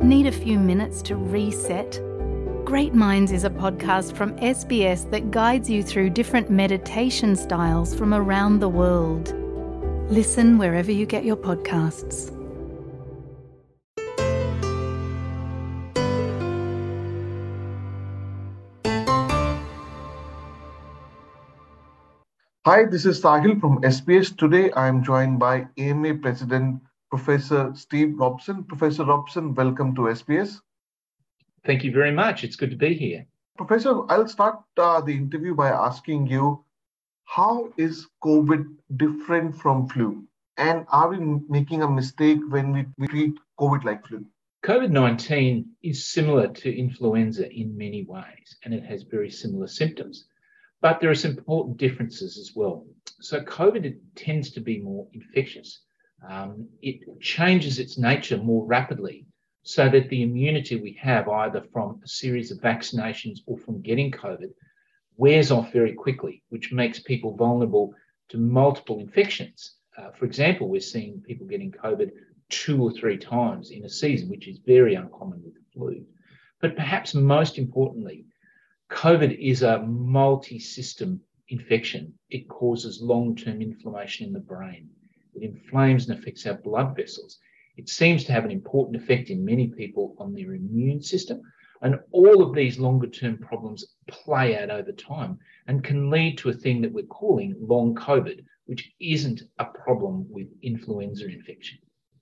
Need a few minutes to reset? Great Minds is a podcast from SBS that guides you through different meditation styles from around the world. Listen wherever you get your podcasts. Hi, this is Sahil from SBS. Today, I am joined by AMA President, Professor Steve Robson. Professor Robson, welcome to SBS. Thank you very much. It's good to be here. Professor, I'll start the interview by asking you, how is COVID different from flu? And are we making a mistake when we treat COVID like flu? COVID-19 is similar to influenza in many ways, and it has very similar symptoms. But there are some important differences as well. So COVID tends to be more infectious. It changes its nature more rapidly so that the immunity we have either from a series of vaccinations or from getting COVID wears off very quickly, which makes people vulnerable to multiple infections. For example, we're seeing people getting COVID 2 or 3 times in a season, which is very uncommon with the flu. But perhaps most importantly, COVID is a multi-system infection. It causes long-term inflammation in the brain. It inflames and affects our blood vessels. It seems to have an important effect in many people on their immune system. And all of these longer-term problems play out over time and can lead to a thing that we're calling long COVID, which isn't a problem with influenza infection.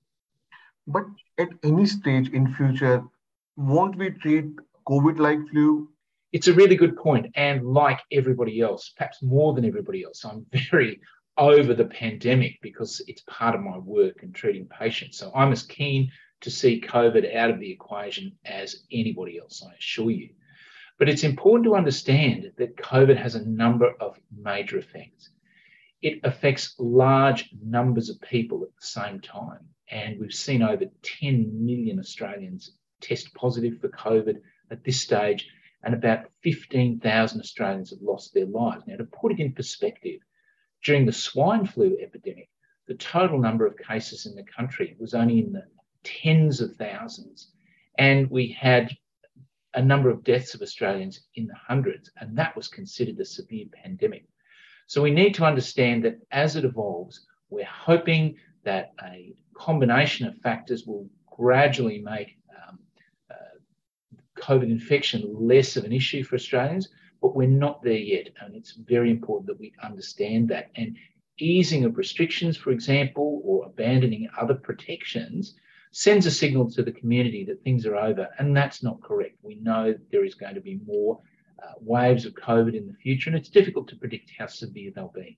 But at any stage in future, won't we treat COVID like flu? It's a really good point. And like everybody else, perhaps more than everybody else, I'm very over the pandemic because it's part of my work in treating patients. So I'm as keen to see COVID out of the equation as anybody else, I assure you. But it's important to understand that COVID has a number of major effects. It affects large numbers of people at the same time. And we've seen over 10 million Australians test positive for COVID at this stage, and about 15,000 Australians have lost their lives. Now, to put it in perspective, during the swine flu epidemic, the total number of cases in the country was only in the tens of thousands, and we had a number of deaths of Australians in the hundreds, and that was considered a severe pandemic. So we need to understand that as it evolves, we're hoping that a combination of factors will gradually make COVID infection less of an issue for Australians, but we're not there yet. And it's very important that we understand that. And easing of restrictions, for example, or abandoning other protections sends a signal to the community that things are over. And that's not correct. We know there is going to be more waves of COVID in the future, and it's difficult to predict how severe they'll be.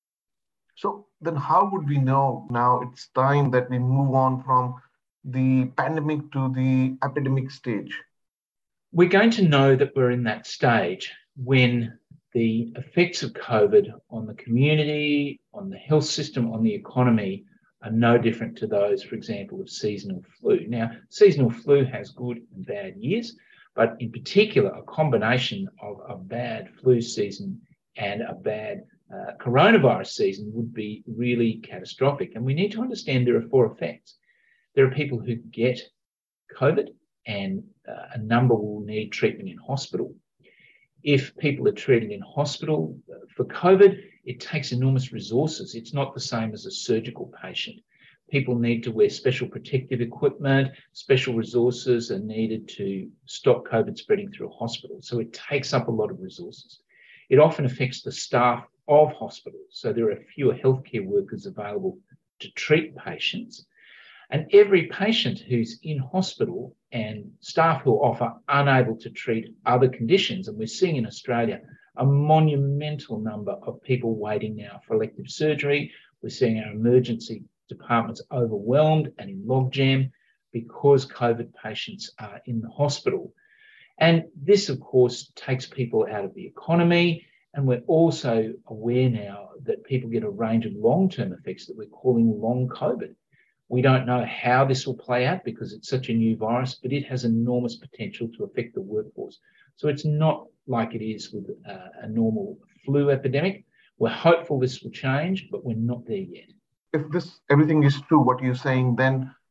So then how would we know now it's time that we move on from the pandemic to the epidemic stage? We're going to know that we're in that stage when the effects of COVID on the community, on the health system, on the economy are no different to those, for example, of seasonal flu. Now, seasonal flu has good and bad years, but in particular, a combination of a bad flu season and a bad coronavirus season would be really catastrophic. And we need to understand there are 4 effects. There are people who get COVID, and a number will need treatment in hospital. If people are treated in hospital for COVID, it takes enormous resources. It's not the same as a surgical patient. People need to wear special protective equipment. Special resources are needed to stop COVID spreading through a hospital. So it takes up a lot of resources. It often affects the staff of hospitals. So there are fewer healthcare workers available to treat patients. And every patient who's in hospital and staff who are often unable to treat other conditions, and we're seeing in Australia a monumental number of people waiting now for elective surgery. We're seeing our emergency departments overwhelmed and in logjam because COVID patients are in the hospital. And this, of course, takes people out of the economy. And we're also aware now that people get a range of long-term effects that we're calling long COVID. We don't know how this will play out because it's such a new virus, but it has enormous potential to affect the workforce. So it's not like it is with a normal flu epidemic. We're hopeful this will change, but we're not there yet. If everything is true, what you're saying, then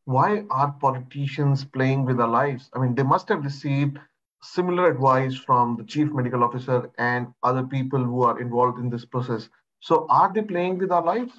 why are politicians playing with our lives? I mean, they must have received similar advice from the chief medical officer and other people who are involved in this process. So are they playing with our lives?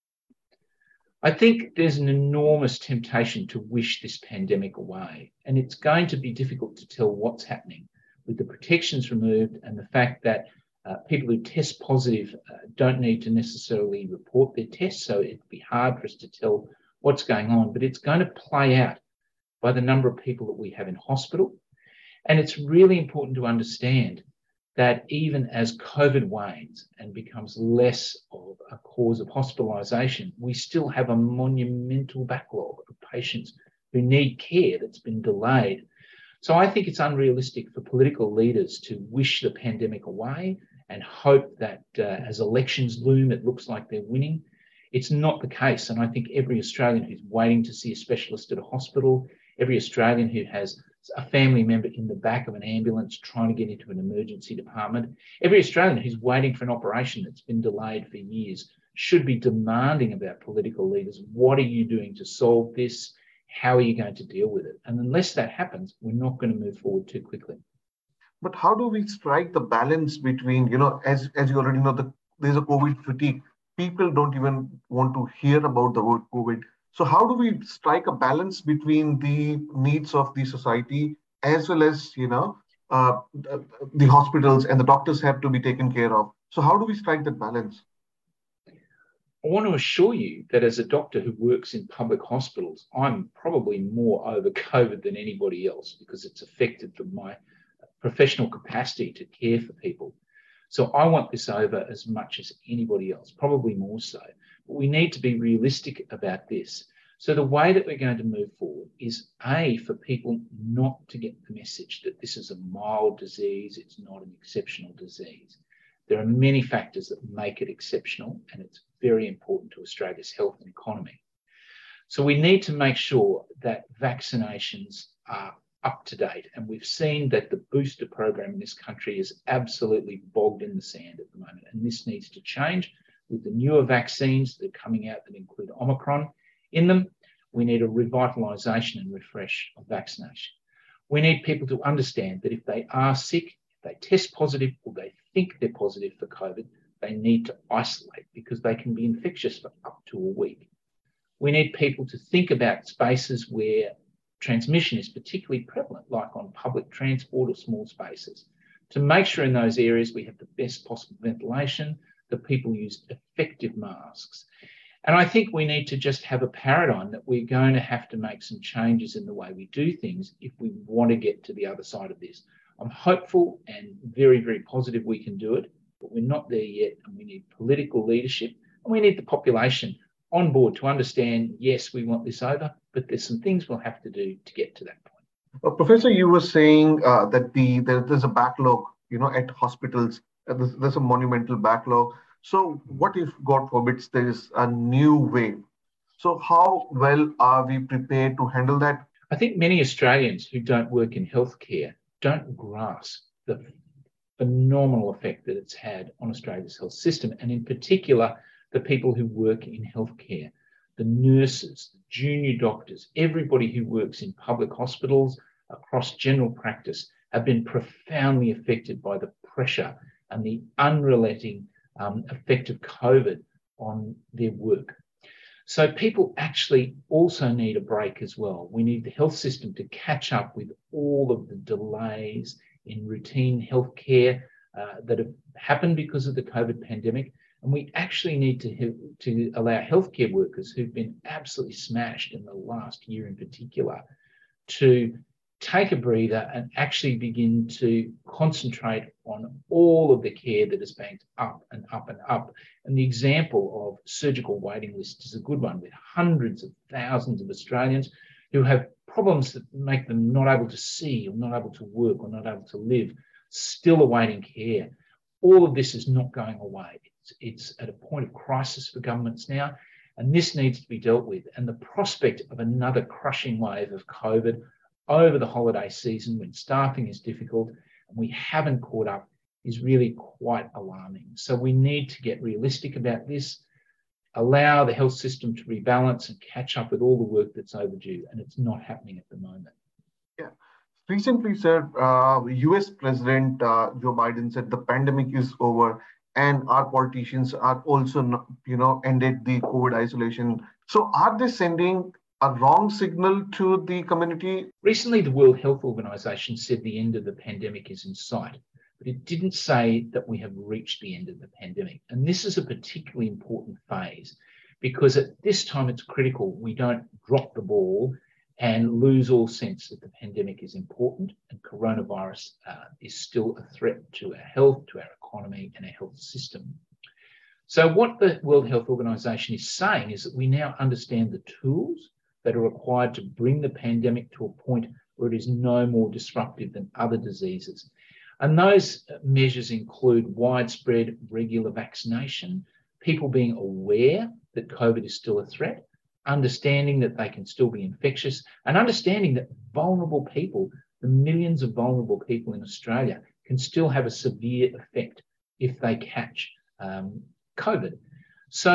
I think there's an enormous temptation to wish this pandemic away, and it's going to be difficult to tell what's happening with the protections removed and the fact that people who test positive don't need to necessarily report their tests, so it'd be hard for us to tell what's going on, but it's going to play out by the number of people that we have in hospital. And it's really important to understand that even as COVID wanes and becomes less of a cause of hospitalisation, we still have a monumental backlog of patients who need care that's been delayed. So I think it's unrealistic for political leaders to wish the pandemic away and hope that as elections loom, it looks like they're winning. It's not the case. And I think every Australian who's waiting to see a specialist at a hospital, every Australian who has a family member in the back of an ambulance trying to get into an emergency department, every Australian who's waiting for an operation that's been delayed for years should be demanding about political leaders, what are you doing to solve this? How are you going to deal with it? And unless that happens, we're not going to move forward too quickly. But how do we strike the balance between, as you already know, there's a COVID fatigue. People don't even want to hear about the word COVID. So how do we strike a balance between the needs of the society as well as, the hospitals and the doctors have to be taken care of? So how do we strike that balance? I want to assure you that as a doctor who works in public hospitals, I'm probably more over COVID than anybody else because it's affected my professional capacity to care for people. So I want this over as much as anybody else, probably more so. But we need to be realistic about this. So the way that we're going to move forward is for people not to get the message that this is a mild disease, it's not an exceptional disease. There are many factors that make it exceptional, and it's very important to Australia's health and economy. So we need to make sure that vaccinations are up to date. And we've seen that the booster program in this country is absolutely bogged in the sand at the moment. And this needs to change with the newer vaccines that are coming out that include Omicron in them. We need a revitalisation and refresh of vaccination. We need people to understand that if they are sick, if they test positive or they think they're positive for COVID, they need to isolate because they can be infectious for up to a week. We need people to think about spaces where transmission is particularly prevalent, like on public transport or small spaces, to make sure in those areas we have the best possible ventilation, that people use effective masks. And I think we need to just have a paradigm that we're going to have to make some changes in the way we do things if we want to get to the other side of this. I'm hopeful and very, very positive we can do it, but we're not there yet, and we need political leadership and we need the population on board to understand, yes, we want this over, but there's some things we'll have to do to get to that point. Well, Professor, you were saying that there's a backlog, at hospitals. There's a monumental backlog. So what if, God forbids, there is a new wave? So how well are we prepared to handle that? I think many Australians who don't work in healthcare don't grasp the phenomenal effect that it's had on Australia's health system, and in particular, the people who work in healthcare, the nurses, the junior doctors, everybody who works in public hospitals across general practice have been profoundly affected by the pressure and the unrelenting effect of COVID on their work. So people actually also need a break as well. We need the health system to catch up with all of the delays in routine healthcare that have happened because of the COVID pandemic. And we actually need to allow healthcare workers who've been absolutely smashed in the last year in particular to take a breather and actually begin to concentrate on all of the care that is banked up and up and up. And the example of surgical waiting lists is a good one, with hundreds of thousands of Australians who have problems that make them not able to see or not able to work or not able to live, still awaiting care. All of this is not going away. It's at a point of crisis for governments now, and this needs to be dealt with. And the prospect of another crushing wave of COVID over the holiday season when staffing is difficult and we haven't caught up is really quite alarming. So we need to get realistic about this. allow the health system to rebalance and catch up with all the work that's overdue. And it's not happening at the moment. Yeah. Recently, sir, US President Joe Biden said the pandemic is over and our politicians are also, ended the COVID isolation. So are they sending a wrong signal to the community? Recently, the World Health Organization said the end of the pandemic is in sight, but it didn't say that we have reached the end of the pandemic. And this is a particularly important phase because at this time it's critical we don't drop the ball and lose all sense that the pandemic is important and coronavirus is still a threat to our health, to our economy and our health system. So what the World Health Organization is saying is that we now understand the tools that are required to bring the pandemic to a point where it is no more disruptive than other diseases. And those measures include widespread regular vaccination, people being aware that COVID is still a threat, understanding that they can still be infectious, and understanding that vulnerable people, the millions of vulnerable people in Australia, can still have a severe effect if they catch COVID. So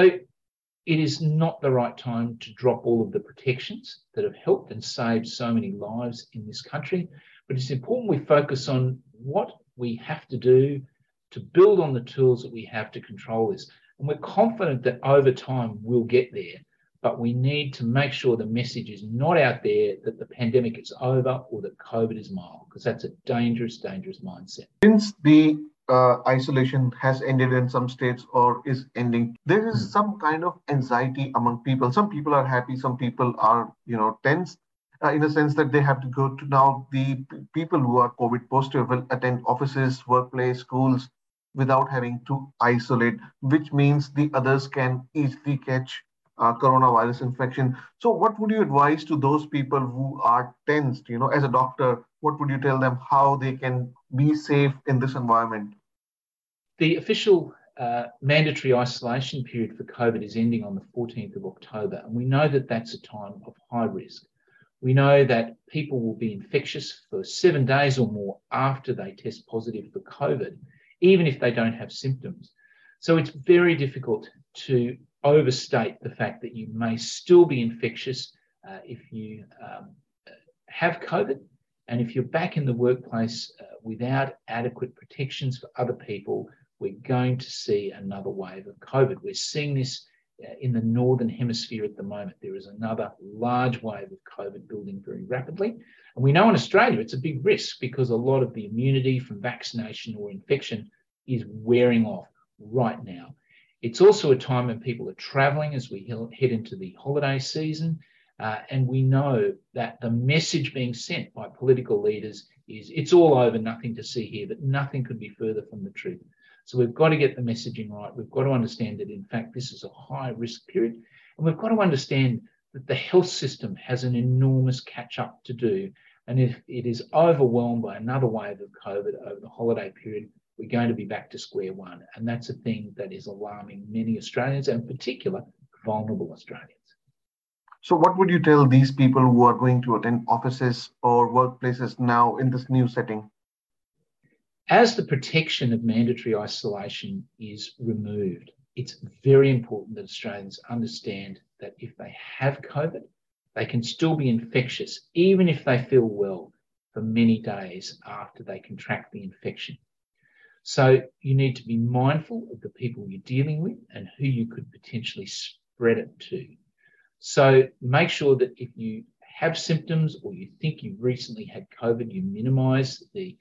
it is not the right time to drop all of the protections that have helped and saved so many lives in this country, but it's important we focus on what we have to do to build on the tools that we have to control this. And we're confident that over time we'll get there. But we need to make sure the message is not out there that the pandemic is over or that COVID is mild, because that's a dangerous, dangerous mindset. Since the isolation has ended in some states or is ending, there is some kind of anxiety among people. Some people are happy, some people are, tense in a sense that they have to go to now. The people who are COVID positive will attend offices, workplace, schools without having to isolate, which means the others can easily catch coronavirus infection. So what would you advise to those people who are tensed, as a doctor, what would you tell them how they can be safe in this environment? The official mandatory isolation period for COVID is ending on the 14th of October. And we know that that's a time of high risk. We know that people will be infectious for 7 days or more after they test positive for COVID, even if they don't have symptoms. So it's very difficult to overstate the fact that you may still be infectious if you have COVID. And if you're back in the workplace without adequate protections for other people, we're going to see another wave of COVID. We're seeing this in the Northern Hemisphere at the moment. There is another large wave of COVID building very rapidly. And we know in Australia it's a big risk because a lot of the immunity from vaccination or infection is wearing off right now. It's also a time when people are travelling as we head into the holiday season. And we know that the message being sent by political leaders is it's all over, nothing to see here, but nothing could be further from the truth. So we've got to get the messaging right. We've got to understand that, in fact, this is a high risk period. And we've got to understand that the health system has an enormous catch up to do. And if it is overwhelmed by another wave of COVID over the holiday period, we're going to be back to square one. And that's a thing that is alarming many Australians, and in particular, vulnerable Australians. So what would you tell these people who are going to attend offices or workplaces now in this new setting? As the protection of mandatory isolation is removed, it's very important that Australians understand that if they have COVID, they can still be infectious, even if they feel well, for many days after they contract the infection. So you need to be mindful of the people you're dealing with and who you could potentially spread it to. So make sure that if you have symptoms or you think you've recently had COVID, you minimise the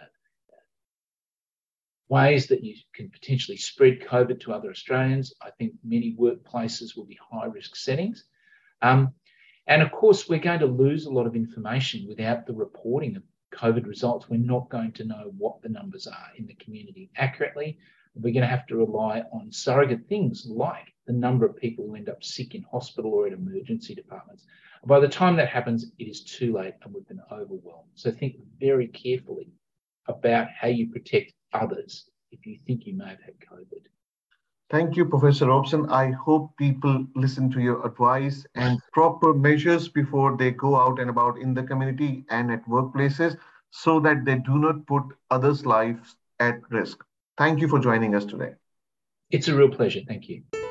ways that you can potentially spread COVID to other Australians. I think many workplaces will be high-risk settings. And of course, we're going to lose a lot of information without the reporting of COVID results. We're not going to know what the numbers are in the community accurately. We're going to have to rely on surrogate things like the number of people who end up sick in hospital or in emergency departments. By the time that happens, it is too late and we've been overwhelmed. So think very carefully about how you protect others if you think you may have had COVID. Thank you, Professor Robson. I hope people listen to your advice and proper measures before they go out and about in the community and at workplaces so that they do not put others' lives at risk. Thank you for joining us today. It's a real pleasure. Thank you.